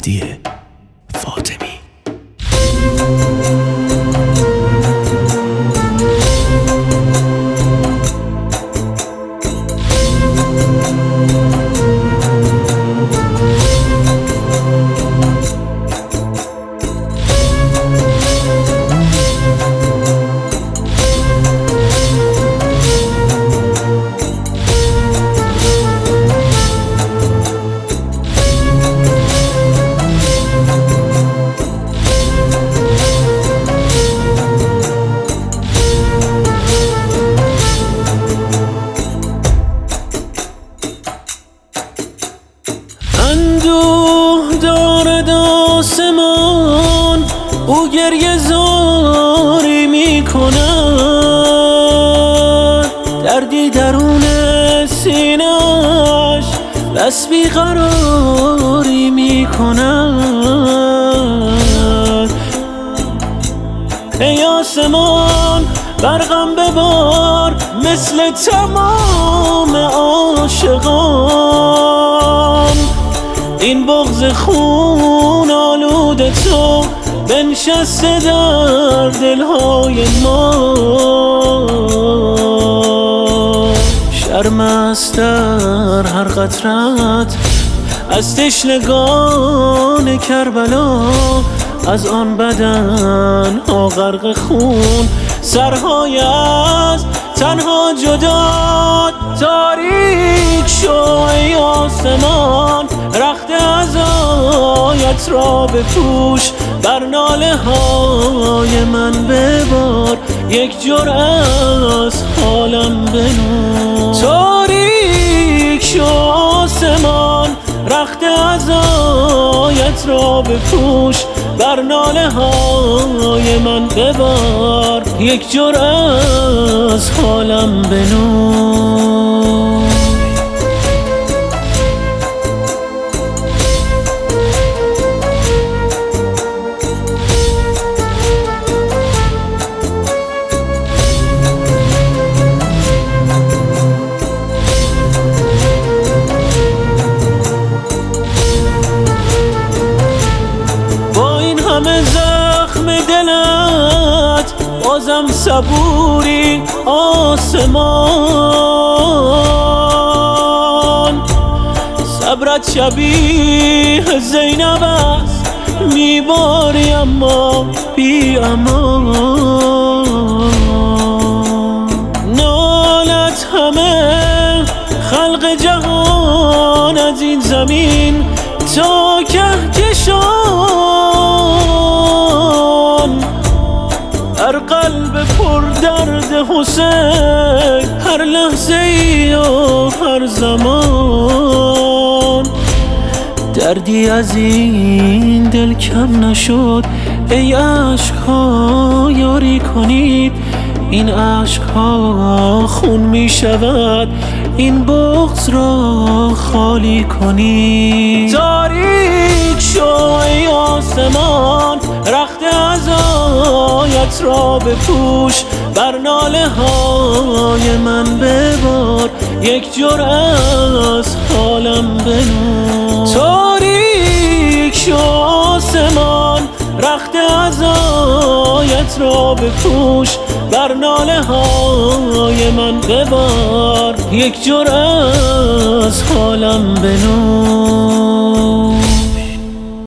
مهدی فاطمی. اندوه دارد آسمان، او گریه زاری می کند، دردی درون سینه‌اش بس بیقراری می کند. ای آسمان برقم ببار مثل تمام عاشقان، این بغض خون آلود تو بنشسته در دلهای ما. شرم است در هر قطرت از تشنگان کربلا، از آن بدن ها غرق خون، سرهای از تنها جدا. تاریک شو ای آسمان، رخت عزایت را بپوش، بر ناله های من ببار، یک جرعه از حالم بنوش. تاریک شو آسمان، رخت عزایت را بپوش، بر ناله های من ببار، یک جرعه از حالم بنوش. همه زخم دلت بازم صبوری آسمان، صبرت شبیه زینب است، میباری اما بی امان. نالت همه خلق جهان از این زمین تا کهکشان، هر قلب پر درد حسین، هر لحظه ای و هر زمان. دردی از این دل کم نشد، ای عشق‌ها یاری کنید، این عشق‌ها خون می شود، این بغض را خالی کنید. تاریک شو ای آسمان، رخت عزایت را بپوش، بر ناله های من ببار، یک جرعه از حالم بنوش. تاریک شو آسمان، رخت عزایت را بپوش، بر ناله های من ببار، یک جرعه از حالم بنوش.